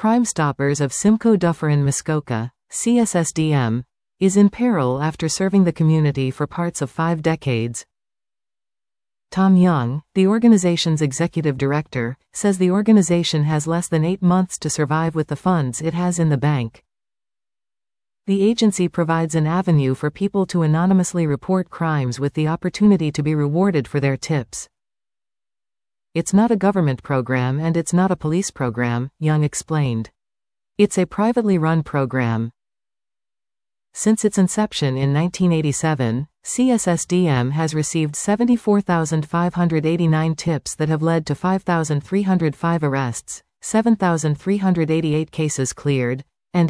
Crime Stoppers of Simcoe Dufferin Muskoka, CSSDM, is in peril after serving the community for parts of 5 decades. Tom Young, the organization's executive director, says the organization has less than 8 months to survive with the funds it has in the bank. The agency provides an avenue for people to anonymously report crimes with the opportunity to be rewarded for their tips. It's not a government program and it's not a police program, Young explained. It's a privately run program. Since its inception in 1987, CSSDM has received 74,589 tips that have led to 5,305 arrests, 7,388 cases cleared, and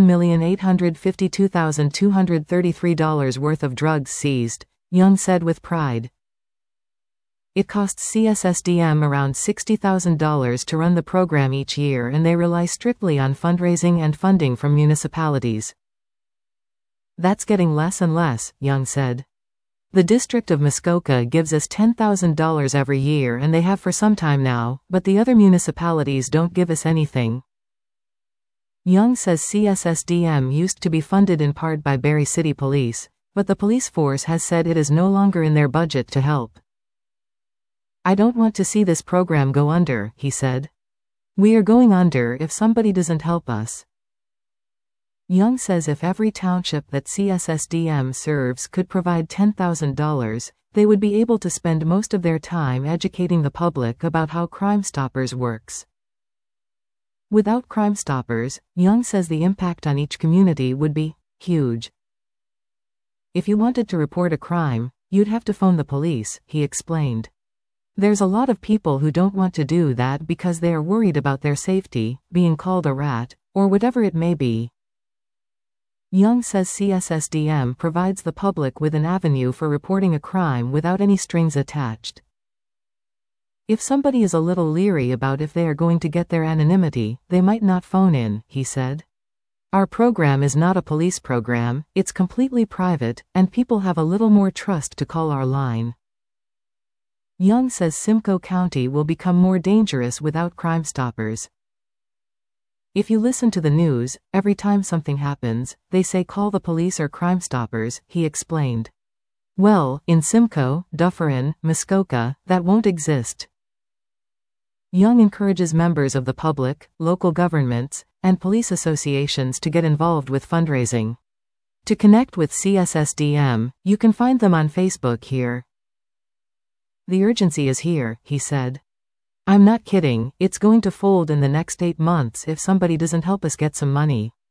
$81,852,233 worth of drugs seized, Young said with pride. It costs CSSDM around $60,000 to run the program each year, and they rely strictly on fundraising and funding from municipalities. That's getting less and less, Young said. The District of Muskoka gives us $10,000 every year, and they have for some time now, but the other municipalities don't give us anything. Young says CSSDM used to be funded in part by Barrie City Police, but the police force has said it is no longer in their budget to help. I don't want to see this program go under, he said. We are going under if somebody doesn't help us. Young says if every township that CSSDM serves could provide $10,000, they would be able to spend most of their time educating the public about how Crime Stoppers works. Without Crime Stoppers, Young says the impact on each community would be huge. If you wanted to report a crime, you'd have to phone the police, he explained. There's a lot of people who don't want to do that because they are worried about their safety, being called a rat, or whatever it may be. Young says CSSDM provides the public with an avenue for reporting a crime without any strings attached. If somebody is a little leery about if they are going to get their anonymity, they might not phone in, he said. Our program is not a police program, it's completely private, and people have a little more trust to call our line. Young says Simcoe County will become more dangerous without Crime Stoppers. If you listen to the news, every time something happens, they say call the police or Crime Stoppers, he explained. Well, in Simcoe, Dufferin, Muskoka, that won't exist. Young encourages members of the public, local governments, and police associations to get involved with fundraising. To connect with CSSDM, you can find them on Facebook here. The urgency is here, he said. I'm not kidding, it's going to fold in the next 8 months if somebody doesn't help us get some money.